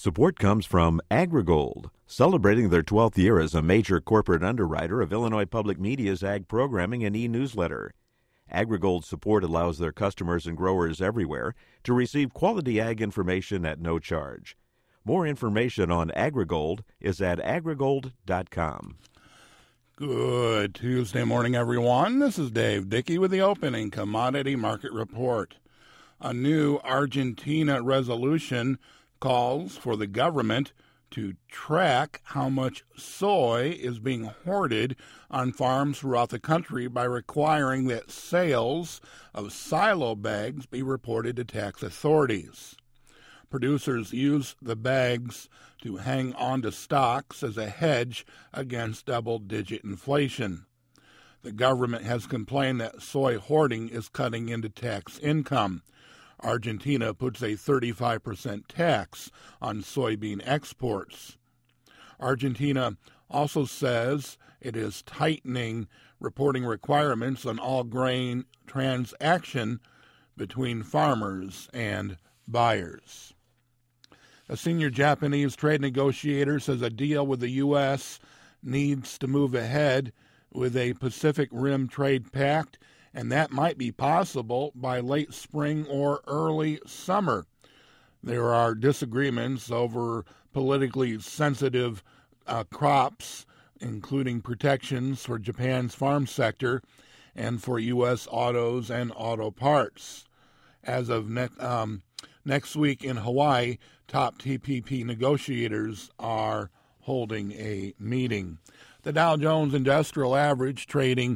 Support comes from AgriGold, celebrating their 12th year as a major corporate underwriter of Illinois Public Media's ag programming and e-newsletter. AgriGold's support allows their customers and growers everywhere to receive quality ag information at no charge. More information on AgriGold is at agrigold.com. Good Tuesday morning, everyone. This is Dave Dickey with the opening commodity market report. A new Argentina resolution calls for the government to track how much soy is being hoarded on farms throughout the country by requiring that sales of silo bags be reported to tax authorities. Producers use the bags to hang on to stocks as a hedge against double-digit inflation. The government has complained that soy hoarding is cutting into tax income. Argentina puts a 35% tax on soybean exports. Argentina also says it is tightening reporting requirements on all grain transaction between farmers and buyers. A senior Japanese trade negotiator says a deal with the U.S. needs to move ahead with a Pacific Rim trade pact, and that might be possible by late spring or early summer. There are disagreements over politically sensitive crops, including protections for Japan's farm sector and for U.S. autos and auto parts. As of next week in Hawaii, top TPP negotiators are holding a meeting. The Dow Jones Industrial Average, trading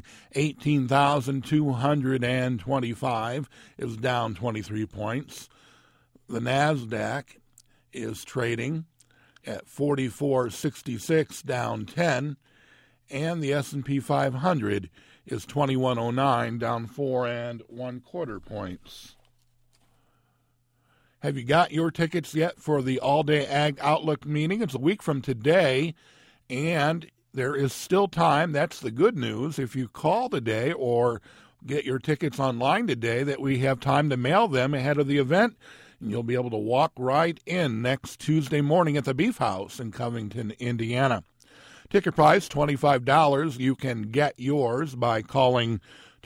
18,225, is down 23 points. The NASDAQ is trading at 4466, down 10, and the S&P 500 is 2109, down 4 1/4 points. Have you got your tickets yet for the All-Day Ag Outlook meeting? It's a week from today, and there is still time. That's the good news. If you call today or get your tickets online today, that we have time to mail them ahead of the event, and you'll be able to walk right in next Tuesday morning at the Beef House in Covington, Indiana. Ticket price, $25. You can get yours by calling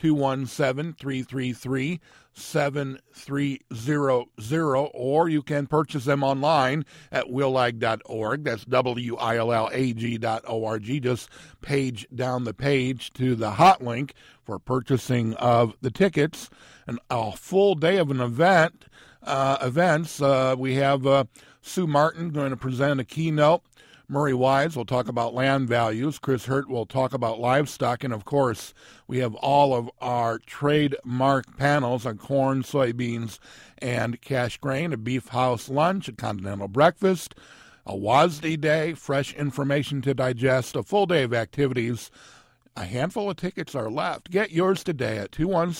217-333-7300, or you can purchase them online at willag.org. That's WILLAG.org. Just page down the page to the hot link for purchasing of the tickets. And a full day of an events. We have Sue Martin going to present a keynote. Murray Wise will talk about land values. Chris Hurt will talk about livestock. And, of course, we have all of our trademark panels on corn, soybeans, and cash grain, a Beef House lunch, a continental breakfast, a WASDE day, fresh information to digest, a full day of activities. A handful of tickets are left. Get yours today at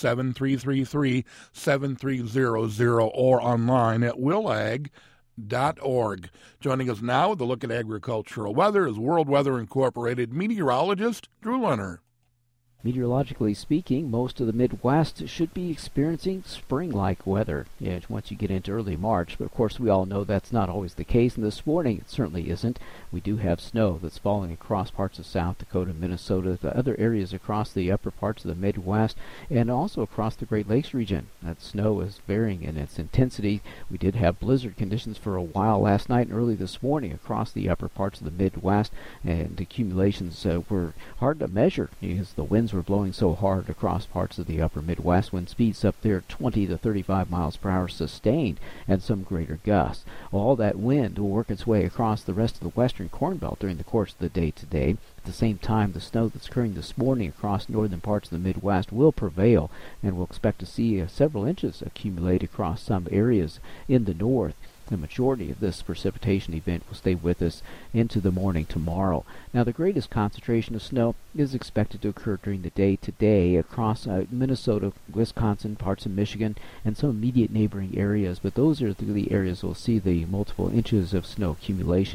217-333-7300 or online at willag.org. Joining us now with a look at agricultural weather is World Weather Incorporated meteorologist Drew Lerner. Meteorologically speaking, most of the Midwest should be experiencing spring-like weather once you get into early March. But, of course, we all know that's not always the case, and this morning it certainly isn't. We do have snow that's falling across parts of South Dakota, Minnesota, the other areas across the upper parts of the Midwest, and also across the Great Lakes region. That snow is varying in its intensity. We did have blizzard conditions for a while last night and early this morning across the upper parts of the Midwest, and accumulations were hard to measure because the winds were blowing so hard across parts of the upper Midwest. Wind speeds up there 20 to 35 miles per hour sustained, and some greater gusts. All that wind will work its way across the rest of the western Corn Belt during the course of the day today. At the same time, the snow that's occurring this morning across northern parts of the Midwest will prevail, and we'll expect to see several inches accumulate across some areas in the north. The majority of this precipitation event will stay with us into the morning tomorrow. Now, the greatest concentration of snow is expected to occur during the day today across Minnesota, Wisconsin, parts of Michigan, and some immediate neighboring areas. But those are the areas we'll see the multiple inches of snow accumulation.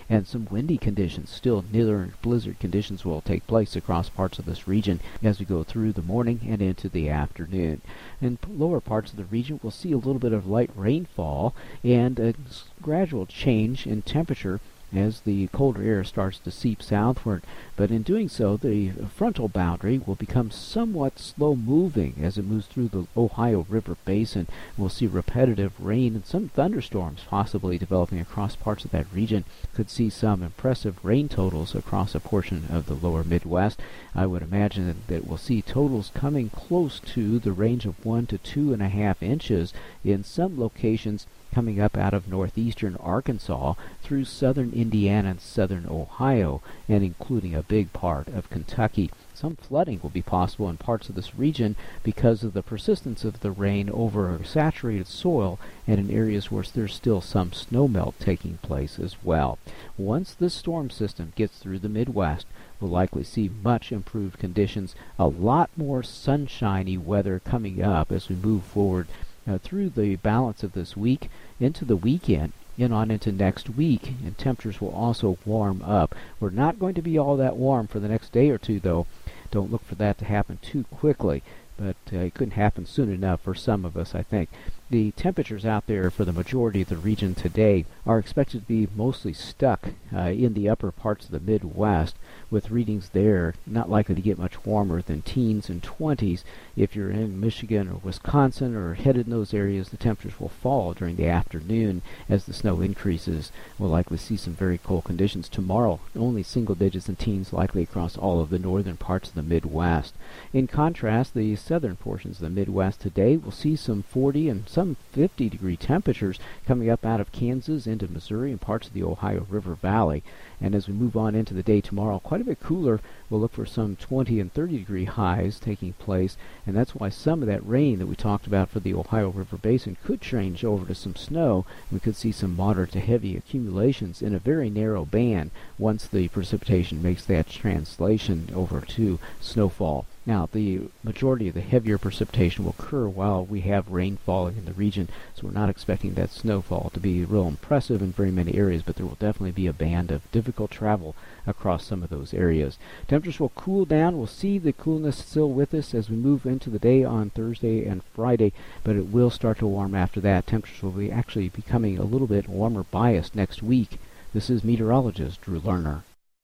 and some windy conditions. Still, near blizzard conditions will take place across parts of this region as we go through the morning and into the afternoon. In lower parts of the region, we'll see a little bit of light rainfall and a gradual change in temperature as the colder air starts to seep southward. But in doing so, the frontal boundary will become somewhat slow-moving as it moves through the Ohio River Basin. We'll see repetitive rain and some thunderstorms possibly developing across parts of that region. Could see some impressive rain totals across a portion of the lower Midwest. I would imagine that we'll see totals coming close to the range of 1 to 2.5 inches in some locations coming up out of northeastern Arkansas through southern Indiana and southern Ohio, and including a big part of Kentucky. Some flooding will be possible in parts of this region because of the persistence of the rain over saturated soil and in areas where there's still some snowmelt taking place as well. Once this storm system gets through the Midwest, we'll likely see much improved conditions, a lot more sunshiny weather coming up as we move forward through the balance of this week into the weekend and on into next week, and temperatures will also warm up. We're not going to be all that warm for the next day or two, though. Don't look for that to happen too quickly, but it couldn't happen soon enough for some of us, I think. The temperatures out there for the majority of the region today are expected to be mostly stuck in the upper parts of the Midwest, with readings there not likely to get much warmer than teens and 20s. If you're in Michigan or Wisconsin or headed in those areas, the temperatures will fall during the afternoon as the snow increases. We'll likely see some very cold conditions tomorrow. Only single digits and teens likely across all of the northern parts of the Midwest. In contrast, the southern portions of the Midwest today will see some 40 and some 50-degree temperatures coming up out of Kansas into Missouri and parts of the Ohio River Valley. And as we move on into the day tomorrow, quite a bit cooler. We'll look for some 20 and 30-degree highs taking place, and that's why some of that rain that we talked about for the Ohio River Basin could change over to some snow. We could see some moderate to heavy accumulations in a very narrow band once the precipitation makes that translation over to snowfall. Now, the majority of the heavier precipitation will occur while we have rain falling in the region, so we're not expecting that snowfall to be real impressive in very many areas, but there will definitely be a band of difficult travel across some of those areas. Temperatures will cool down. We'll see the coolness still with us as we move into the day on Thursday and Friday, but it will start to warm after that. Temperatures will be actually becoming a little bit warmer biased next week. This is meteorologist Drew Lerner.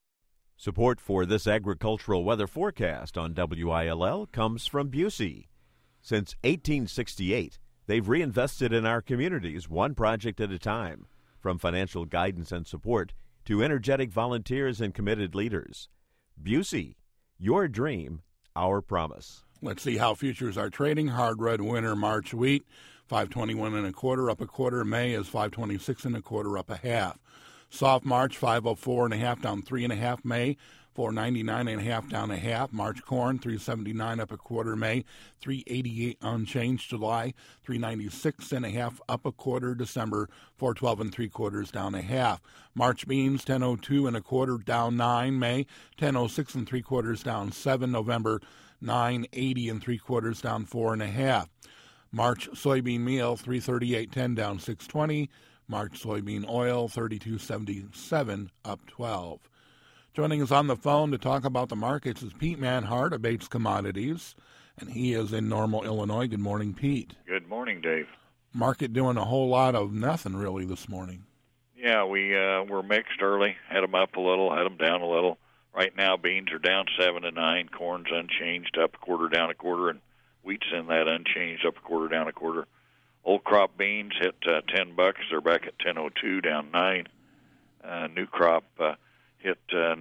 Support for this agricultural weather forecast on WILL comes from Busey. Since 1868, they've reinvested in our communities one project at a time, from financial guidance and support to energetic volunteers and committed leaders. Busey, your dream, our promise. Let's see how futures are trading. Hard red winter March wheat, 521 1/4 up a quarter. May is 526 1/4 up a half. Soft March, 504 1/2 down 3 1/2. May, 499 1/2 down a half. March corn, 379 up a quarter. May, 388 unchanged. July, 396 1/2 up a quarter. December, 412 3/4 down a half. March beans, 1002 1/4 down 9. May, 1006 3/4 down 7. November, 980 3/4 down 4 1/2. March soybean meal, 338.10 down 620. March soybean oil, 32.77 up 12. Joining us on the phone to talk about the markets is Pete Manhart of Bates Commodities, and he is in Normal, Illinois. Good morning, Pete. Good morning, Dave. Market doing a whole lot of nothing really this morning. Yeah, we were mixed early. Had them up a little, had them down a little. Right now, beans are down 7 to 9. Corn's unchanged, up a quarter, down a quarter, and wheat's in that unchanged, up a quarter, down a quarter. Old crop beans hit $10. They're back at 10.02, down 9. New crop hit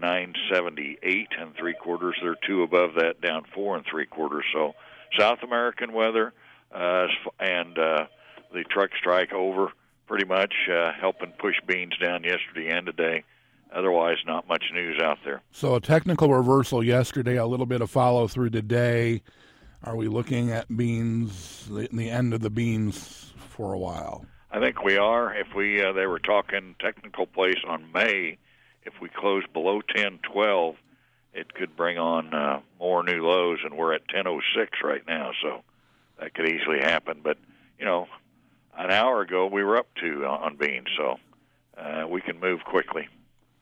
9.78 3/4. They're 2 above that, down 4 3/4. So South American weather and the truck strike over pretty much helping push beans down yesterday and today. Otherwise, not much news out there. So a technical reversal yesterday, a little bit of follow through today. Are we looking at beans, the end of the beans for a while? I think we are. If they were talking technical place on May, if we close below 10.12, it could bring on more new lows, and we're at 10.06 right now, so that could easily happen. But, an hour ago we were up 2 on beans, so we can move quickly.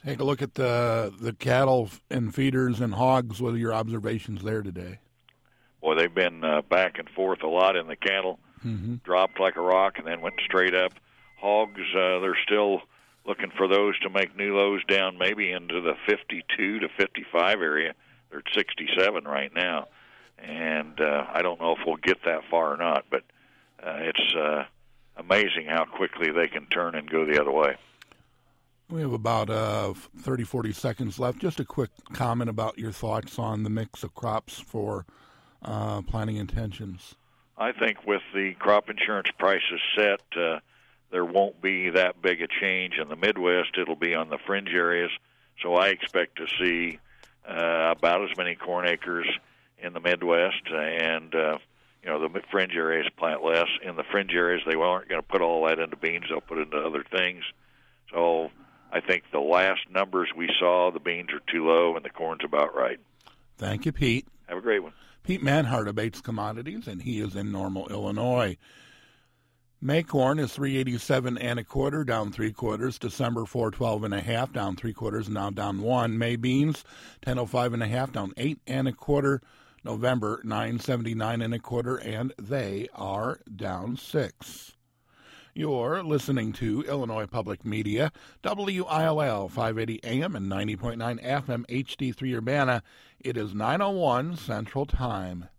Take a look at the cattle and feeders and hogs. What are your observations there today? Boy, they've been back and forth a lot in the cattle. Dropped like a rock and then went straight up. Hogs, they're still looking for those to make new lows down maybe into the 52 to 55 area. They're at 67 right now. And I don't know if we'll get that far or not, but it's amazing how quickly they can turn and go the other way. We have about 30, 40 seconds left. Just a quick comment about your thoughts on the mix of crops for planting intentions. I think with the crop insurance prices set, there won't be that big a change in the Midwest. It'll be on the fringe areas. So I expect to see about as many corn acres in the Midwest, and the fringe areas plant less. In the fringe areas, they aren't going to put all that into beans. They'll put it into other things. So I think the last numbers we saw, the beans are too low and the corn's about right. Thank you, Pete. Have a great one. Pete Manhart of Bates Commodities, and he is in Normal, Illinois. May corn is 387 1/4, down 3/4. December 412 1/2, down 3/4, now down 1. May beans 1005 1/2, down 8 1/4. November 979 1/4, and they are down 6. You're listening to Illinois Public Media, WILL 580 AM and 90.9 FM HD3 Urbana. It is 9:01 Central Time.